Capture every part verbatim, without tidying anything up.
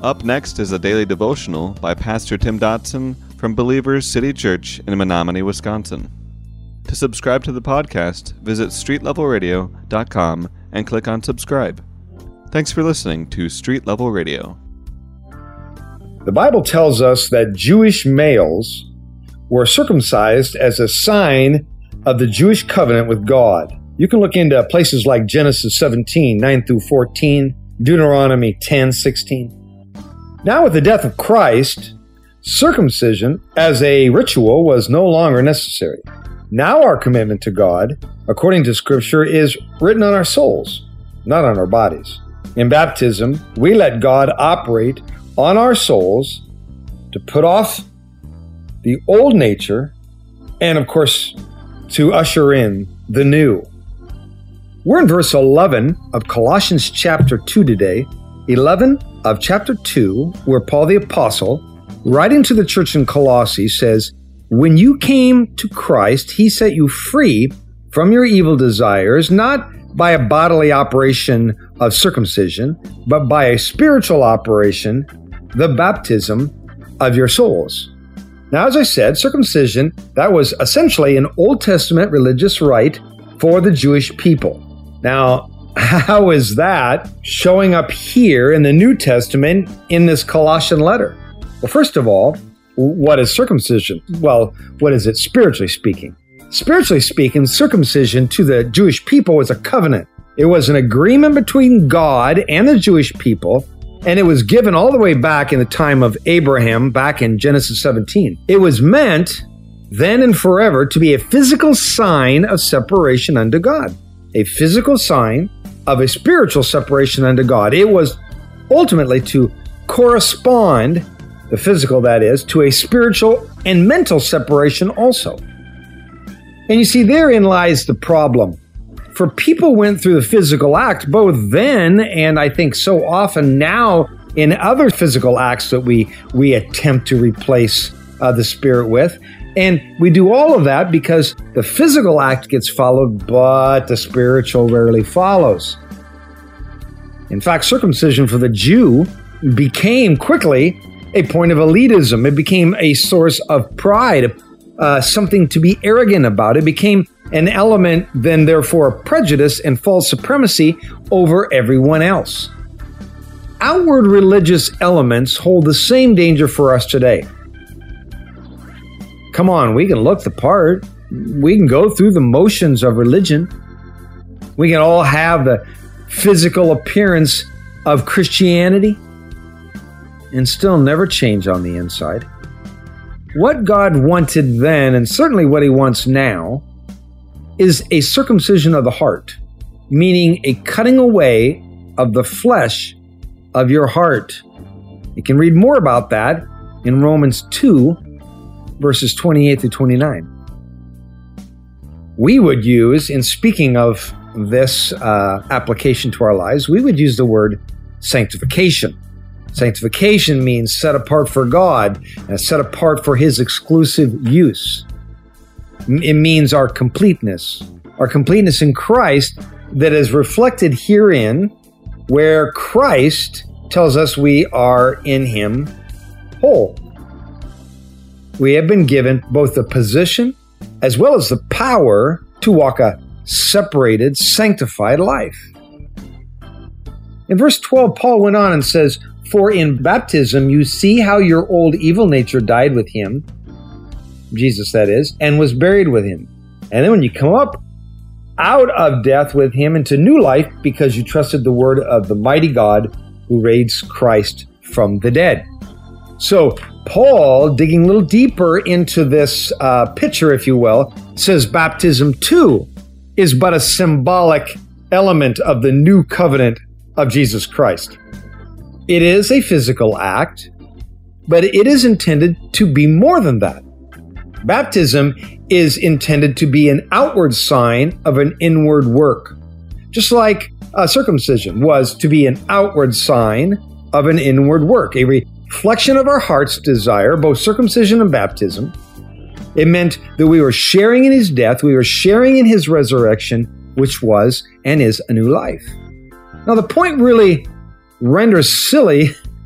Up next is a daily devotional by Pastor Tim Dotson from Believers City Church in Menominee, Wisconsin. To subscribe to the podcast, visit street level radio dot com and click on subscribe. Thanks for listening to Street Level Radio. The Bible tells us that Jewish males were circumcised as a sign of the Jewish covenant with God. You can look into places like Genesis seventeen, nine through fourteen, Deuteronomy ten, sixteen. Now with the death of Christ, circumcision as a ritual was no longer necessary. Now our commitment to God, according to Scripture, is written on our souls, not on our bodies. In baptism, we let God operate on our souls to put off the old nature and, of course, to usher in the new. We're in verse eleven of Colossians chapter two today, eleven of chapter two, where Paul the Apostle, writing to the church in Colossae, says, "When you came to Christ, he set you free from your evil desires, not by a bodily operation of circumcision, but by a spiritual operation, the baptism of your souls." Now, as I said, circumcision, that was essentially an Old Testament religious rite for the Jewish people. Now, how is that showing up here in the New Testament in this Colossian letter? Well, first of all, what is circumcision? Well, what is it spiritually speaking? Spiritually speaking, circumcision to the Jewish people was a covenant. It was an agreement between God and the Jewish people, and it was given all the way back in the time of Abraham, back in Genesis seventeen. It was meant then and forever to be a physical sign of separation unto God, a physical sign of a spiritual separation unto God. It was ultimately to correspond, the physical that is, to a spiritual and mental separation also. And you see, therein lies the problem. For people went through the physical act both then and I think so often now in other physical acts that we, we attempt to replace uh, the spirit with. And we do all of that because the physical act gets followed, but the spiritual rarely follows. In fact, circumcision for the Jew became quickly a point of elitism. It became a source of pride, uh, something to be arrogant about. It became an element, then therefore, of prejudice and false supremacy over everyone else. Outward religious elements hold the same danger for us today. Come on, we can look the part. We can go through the motions of religion. We can all have the physical appearance of Christianity and still never change on the inside. What God wanted then, and certainly what he wants now, is a circumcision of the heart, meaning a cutting away of the flesh of your heart. You can read more about that in Romans two, verses twenty-eight through twenty-nine. We would use, in speaking of this uh, application to our lives, we would use the word sanctification. Sanctification means set apart for God and set apart for his exclusive use. It means our completeness, our completeness in Christ that is reflected herein, where Christ tells us we are in him whole. We have been given both the position as well as the power to walk a separated, sanctified life. In verse twelve, Paul went on and says, "For in baptism you see how your old evil nature died with him," Jesus that is, "and was buried with him. And then when you come up out of death with him into new life, because you trusted the word of the mighty God who raised Christ from the dead." So Paul, digging a little deeper into this uh, picture, if you will, says baptism too is but a symbolic element of the new covenant of Jesus Christ. It is a physical act, but it is intended to be more than that. Baptism is intended to be an outward sign of an inward work, just like uh, circumcision was to be an outward sign of an inward work, a reflection of our heart's desire, both circumcision and baptism. It meant that we were sharing in his death, we were sharing in his resurrection, which was and is a new life. Now, the point really renders silly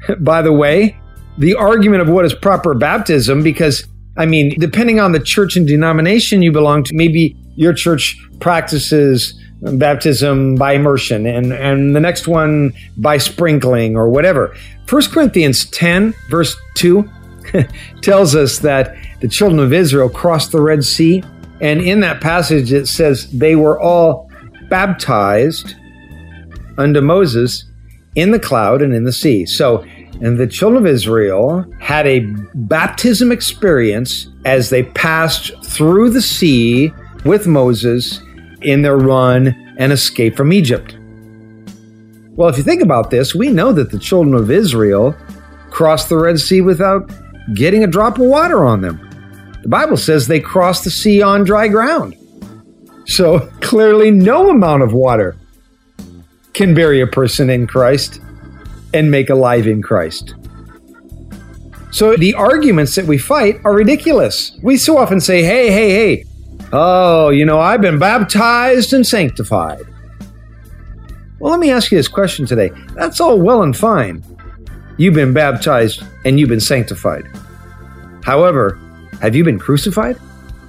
by the way, the argument of what is proper baptism, because, I mean, depending on the church and denomination you belong to, maybe your church practices baptism by immersion and, and the next one by sprinkling or whatever. First Corinthians ten, verse two, tells us that the children of Israel crossed the Red Sea, and in that passage it says they were all baptized unto Moses in the cloud and in the sea. So, and the children of Israel had a baptism experience as they passed through the sea with Moses in their run and escape from Egypt. Well, if you think about this, we know that the children of Israel crossed the Red Sea without getting a drop of water on them. The Bible says they crossed the sea on dry ground. So clearly no amount of water can bury a person in Christ and make alive in Christ. So the arguments that we fight are ridiculous. We so often say, hey, hey, hey, oh, you know, I've been baptized and sanctified. Well, let me ask you this question today. That's all well and fine. You've been baptized and you've been sanctified. However, have you been crucified?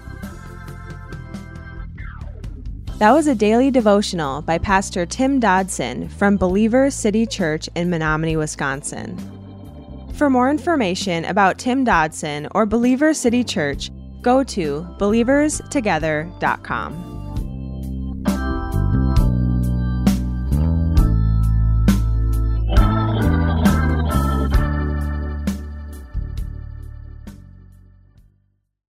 That was a daily devotional by Pastor Tim Dodson from Believers City Church in Menominee, Wisconsin. For more information about Tim Dodson or Believers City Church, go to believers together dot com.